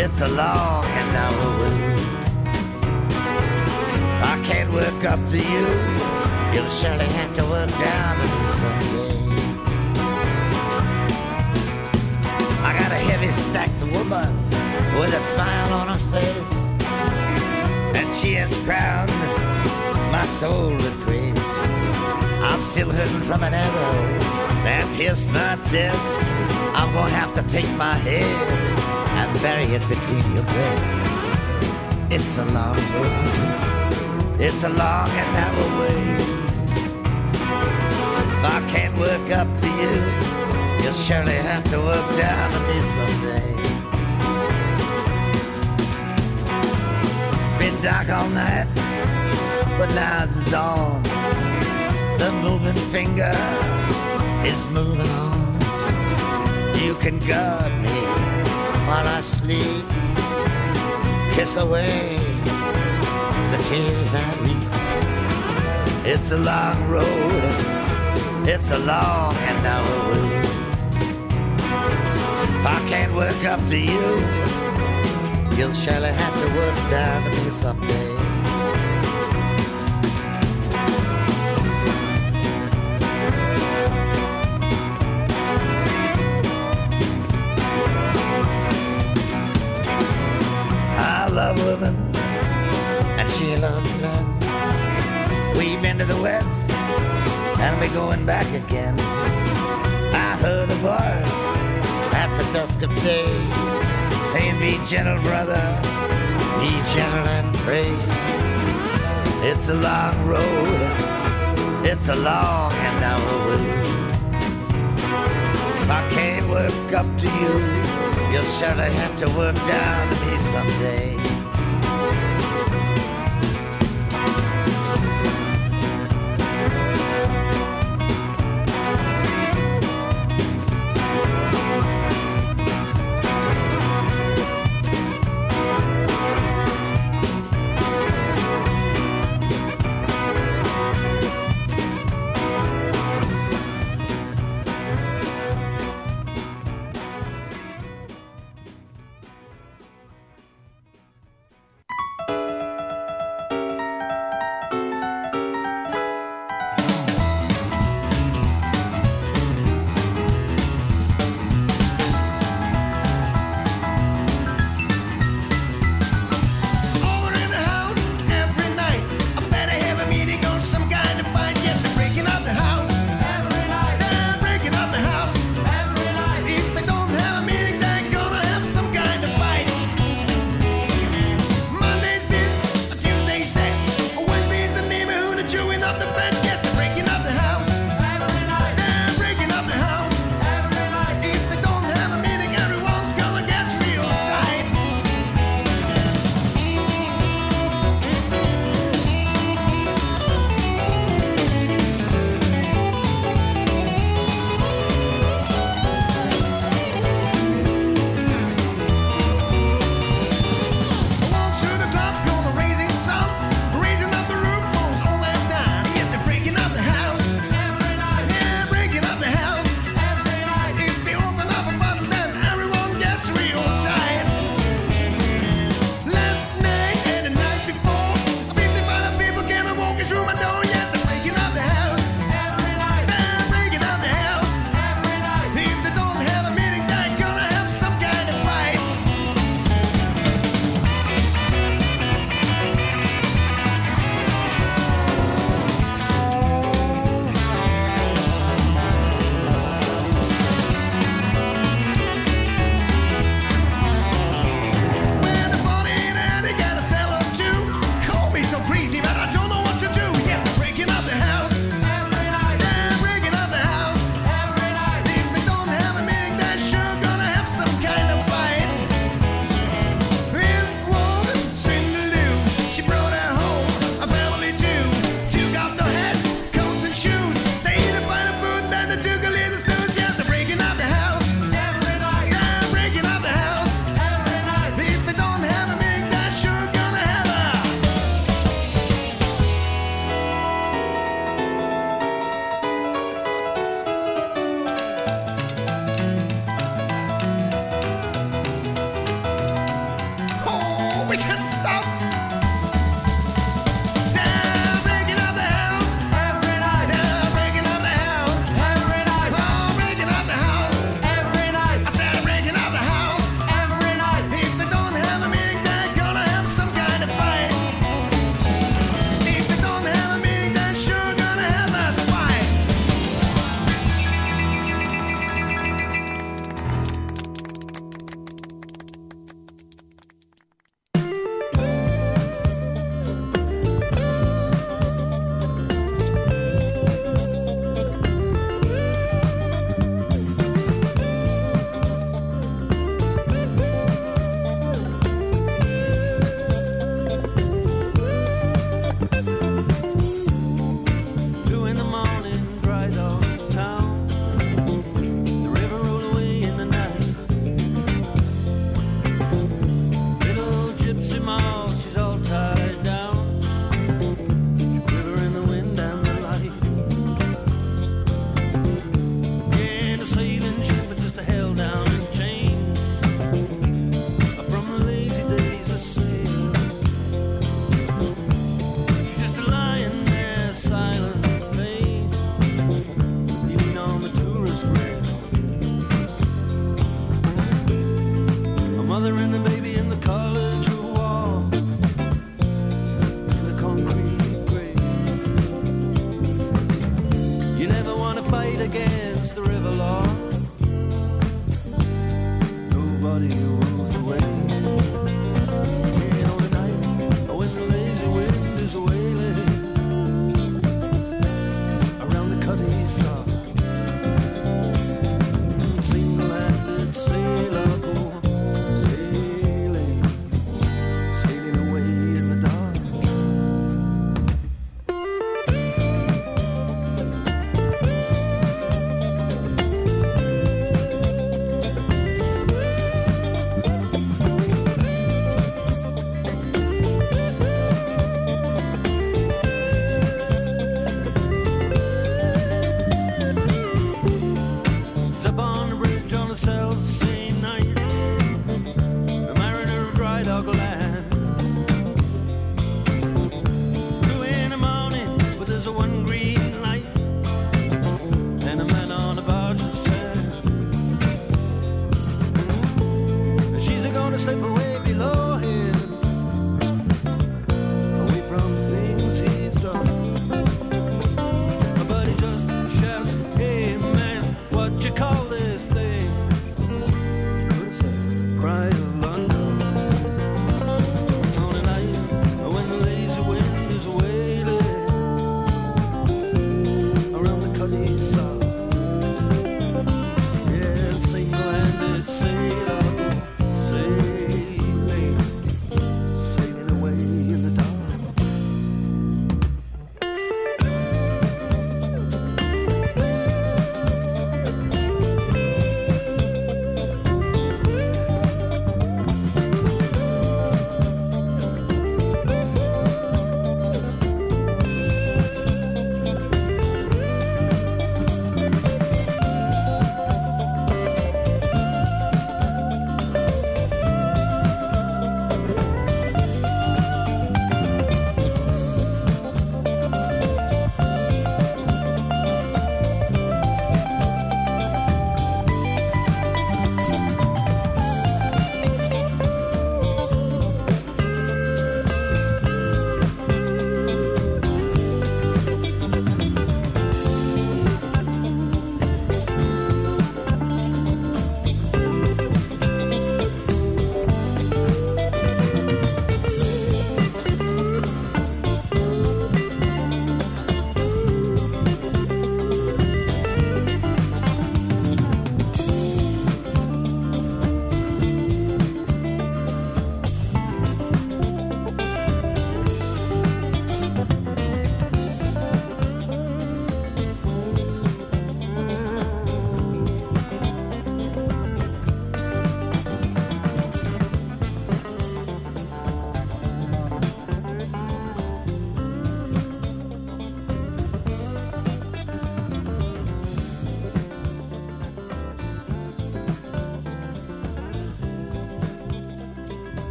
It's a long and narrow way. I can't work up to you. You'll surely have to work down to me someday. I got a heavy stacked woman with a smile on her face, and she has crowned my soul with grace. I'm still hurting from an arrow that pierced my chest. I'm gonna have to take my head and bury it between your breasts. It's a long road. It's a long and narrow way. If I can't work up to you, you'll surely have to work down to me someday. Been dark all night, but now it's dawn. The moving finger is moving on. You can guard me while I sleep. Kiss away the tears I weep. It's a long road. It's a long and narrow way. If I can't work up to you, you'll surely have to work down to me someday. I love women and she loves men. We've been to the West and we're going back again. I heard a voice at the dusk of day saying, be gentle, brother, be gentle and pray. It's a long road. It's a long and narrow way. If I can't work up to you, you'll surely have to work down to me someday. we can stop.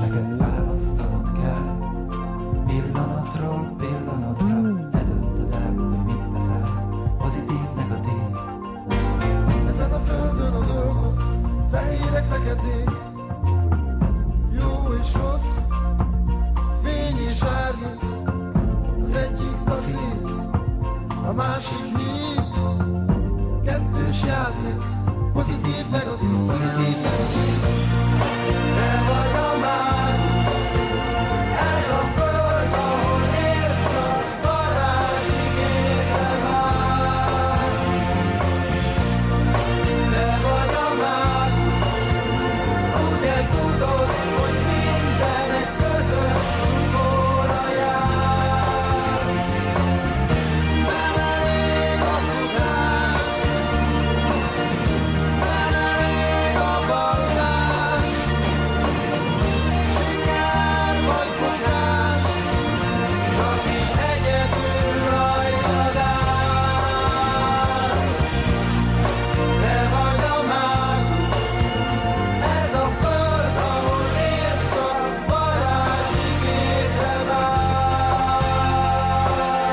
neked választanod kell. Pillanatról pillanatra te döntöd el, hogy mit teszel, pozitív, negatív. Ezen a földön a dolgok, fehérek, feketék, jó és rossz, fény és árnyék. Az egyik passzív, a másik hív, kettős játék, pozitív, negatív, pozitív, negatív. Te vagy a mág, ez a föld, ahol élsz, csak varázsigétre vár. Te vagy a mág, ugye tudod, hogy minden egy közös ugóra jár. Nem elég a tudás, nem elég a vallás, siker vagy bukás, csak is egyedül rajtad áll. Te vagy a mág, ez a föld, ahol élsz, csak varázsigétre vár.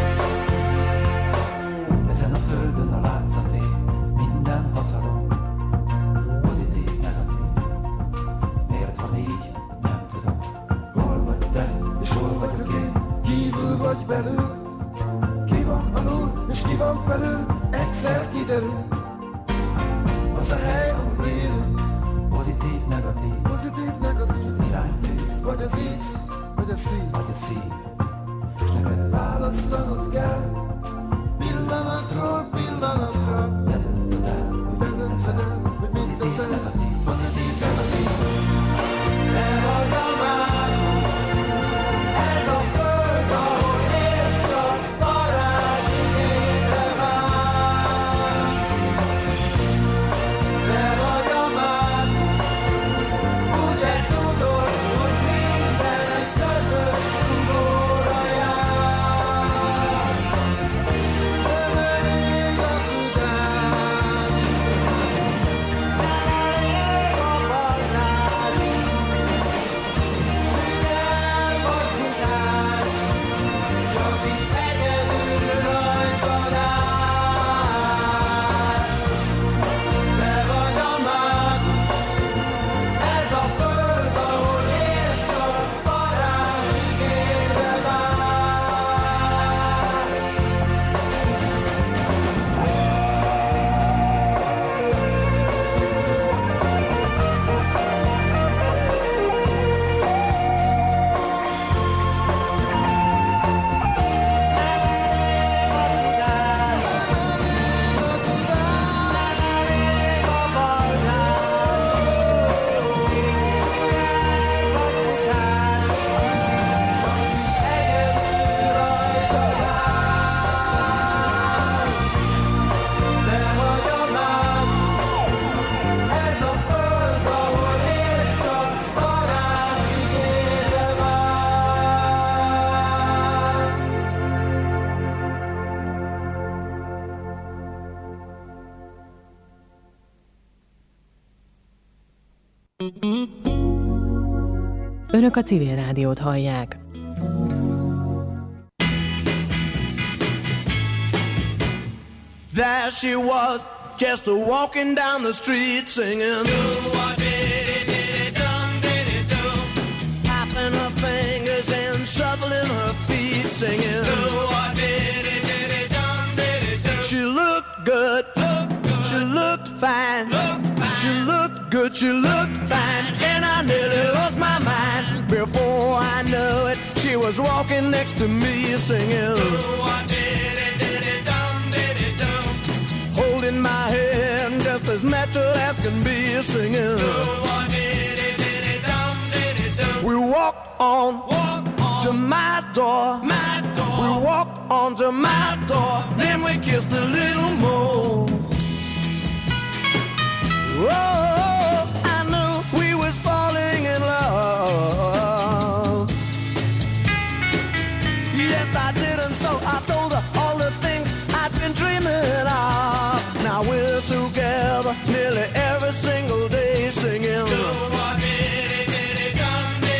Ezen a földön a látszatét, minden hatalom, pozitív, negatív. Miért van így? Nem tudom. Hol vagy te, és hol vagyok én, kívül vagy belül, ki van alul, és ki van felül, egyszer kiderül. Az a hely, ahol élünk, Pozitív, negatív, pozitív, negatív, iránytű, vagy az íz, vagy a szív. vagy a szív. És neked Választanod kell, pillanatról pillanatra, te döntöd el, hogy te mit döntöd teszel, el, hogy mit pozitív, teszel. negatív, pozitív, negatív. Te vagy a mág, ez a föld, ahol élsz, csak varázsigétre vár. Te vagy a mág, ugye tudod, hogy minden egy közös ugóra jár. Nem elég a tudás, nem elég a vallás, siker vagy bukás, csak is egyedül rajtad áll. Te vagy a mág, ez a föld, ahol élsz, csak varázsigétre vár. Önök a Civil Rádiót hallják. There she was, just walking down the street singing. Tapping her fingers and shuffling her feet singing. She looked good, she looked fine, she looked good, she looked fine, and I nearly lost my mind. Before I knew it, she was walking next to me singing. Holding my hand just as natural as can be singing. We walked on to my door. We walked on to my door. Then we kissed a little more. Oh, I knew we was falling in love. Yes, I did, and so I told her all the things I'd been dreaming of. Now we're together nearly every single day singing.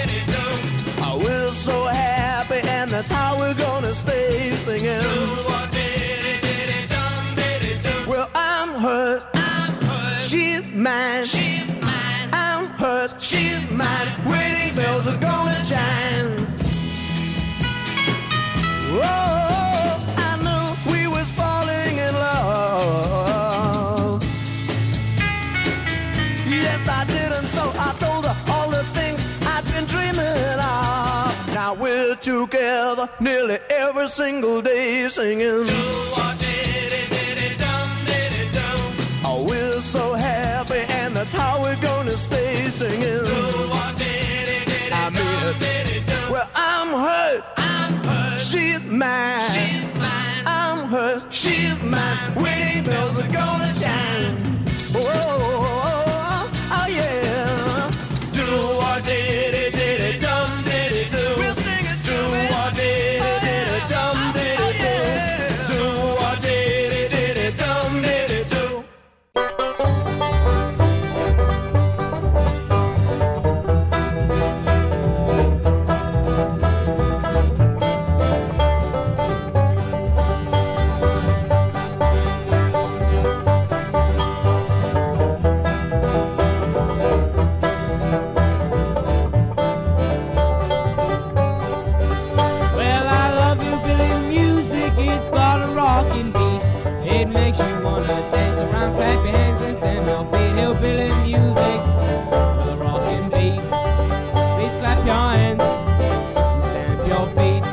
hers, she's mine. Wedding bells are gonna chime. Oh, I knew we was falling in love. Yes, I did, and so I told her all the things I'd been dreaming of. Now we're together nearly every single day singing. Oh, we're so happy, and that's how we're gonna stay singing. I mean it. Well, I'm hers. She's mine. I'm hers. She's mine. Wedding bells are gonna chime. Oh, oh yeah. Do what did it dum did it do. We'll sing it. Do what did it dum did it do. Do what did it dum did it do. It makes you wanna dance around, clap your hands and stamp your feet. Hillbilly music with a rockin' beat. Please clap your hands and stamp your feet.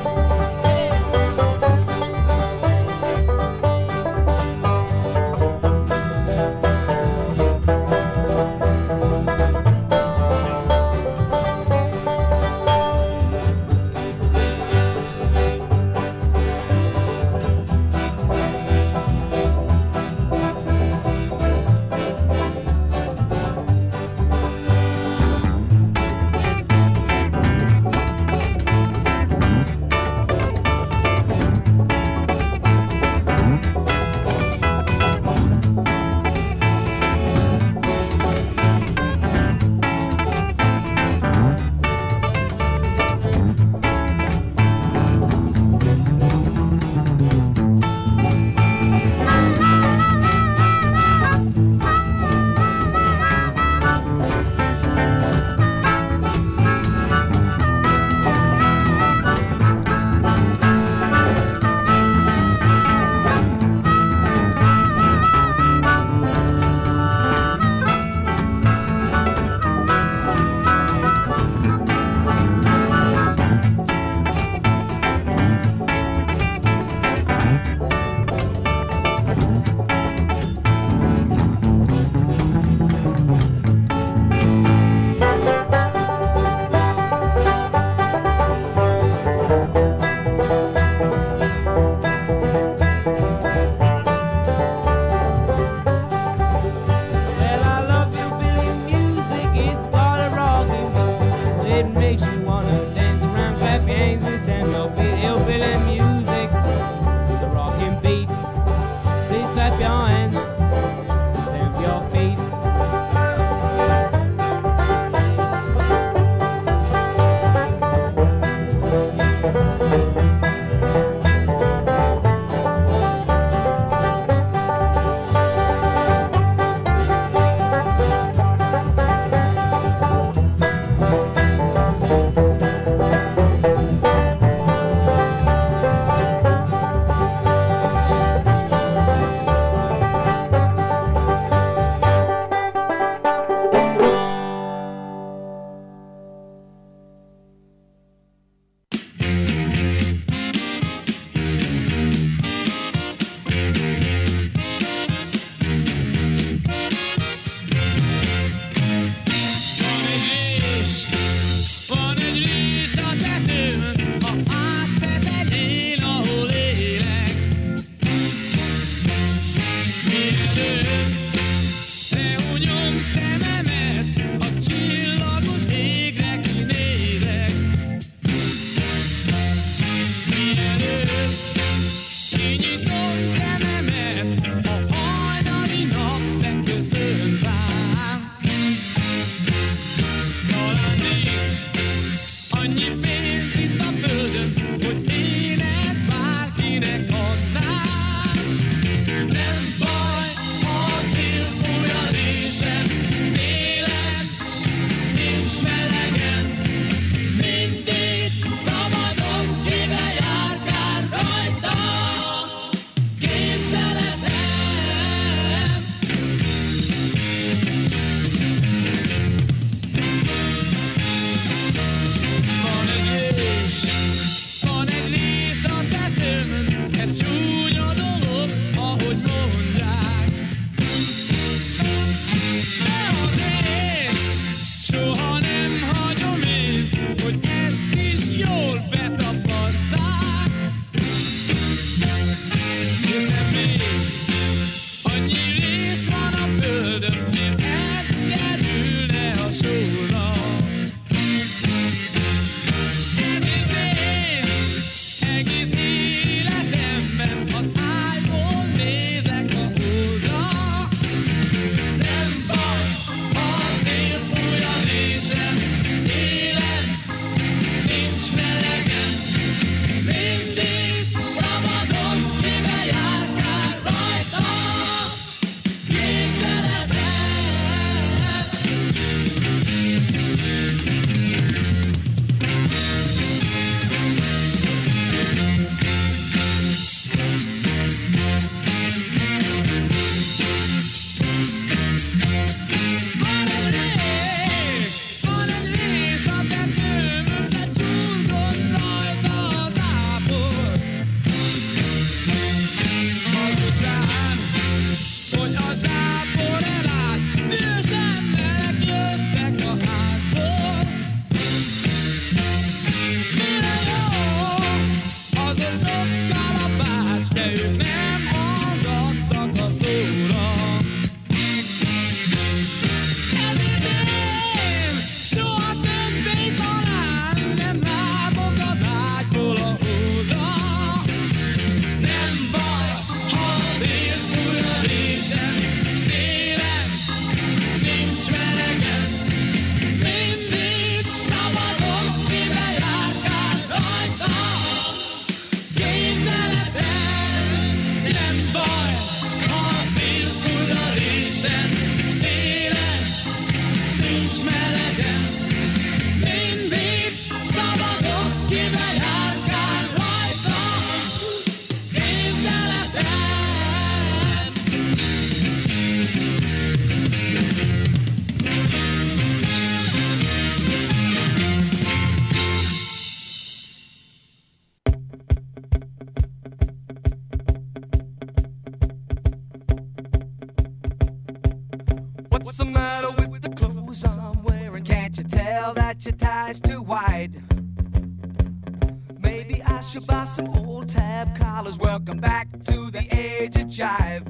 sorra. Ez idén egész életemben az ágyból nézek a holdra. Nem baj, ha szél fúj a résem, élen nincs melegem. Mindig szabadon kibe járkál rajta, képzeletben. Van egy rés a tetőmön, de csurgott rajta az ápor. Azután, hogy az ápor elállt, dühös emberek jöttek a házból. Mire jó az a sok kalapács, de ők nem hallgattak a szóra. Ez idén soha többé talán nem látok az ágyból a hódra. Nem baj, ha a szél fúj a résem, s télen nincs melegem. Mindig szabadon kibe járkál rajta, képzeletben. Nem baj, ha a szél fúj a résem, s télen nincs melegem. Mindig szabadon kibe járkál rajta, képzeletben. What's the matter with the clothes I'm wearing? Can't you tell that your tie's too wide? Maybe I should buy some old tab collars. Welcome back to the age of jive.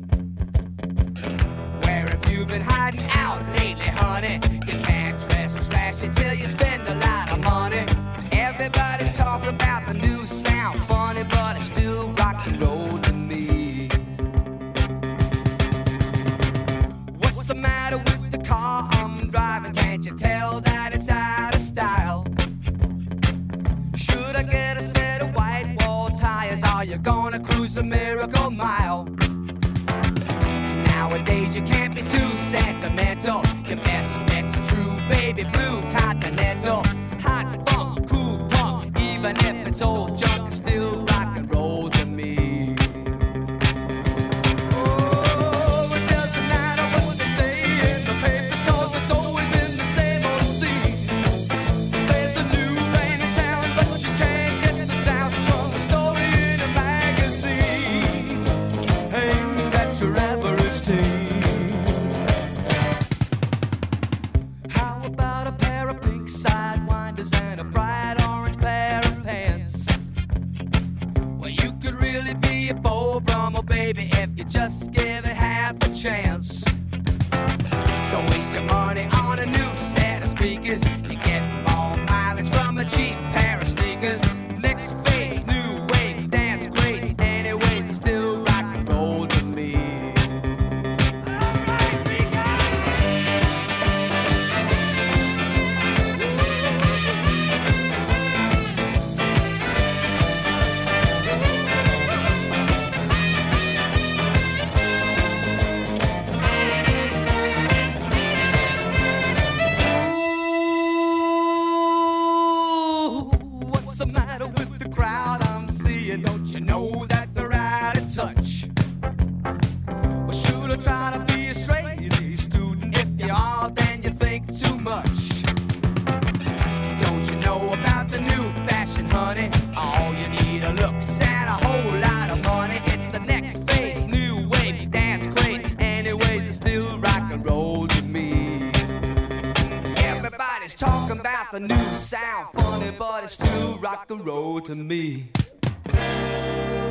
Where have you been hiding out lately, honey? You can't dress as flashy till you spend a lot of money. Everybody's talking about the new sound, funny, but it's still rock and roll to me. What's the matter with the car I'm driving? Can't you tell that it's out of style? Should I get a set of white wall tires? Are you gonna cruise the Miracle Mile? Nowadays you can't be too sentimental. Your best bet's a true baby blue Continental. Hot funk, cool punk, even if it's old junk, it's still rock and roll to me. Oh, it doesn't matter what they say in the papers, 'cause it's always been the same old scene. There's a new rain in town, but you can't get the sound from a story in a magazine aimed at your average teen. How about a pair of pink sidewinders and a bright orange pair of pants? Well, you could really be a Beau Brummel, baby, if you just give it half a chance. Don't waste your money on a new set of speakers. You get more mileage from a cheap pair of sneakers. Next phase, new wave, dance great. Anyways, it's still rock and roll to me. What's the matter with the crowd I'm seeing? Don't you know that they're out of touch? Well, should I try to be a straight A student? If you are, then you think too much. Don't you know about the new fashion, honey? All you need are looks and a whole lot of money. It's the next phase, new wave, dance craze. Anyways, it's still rock and roll to me. Everybody's talking about the new sound, funny, but it's still rock and roll to me.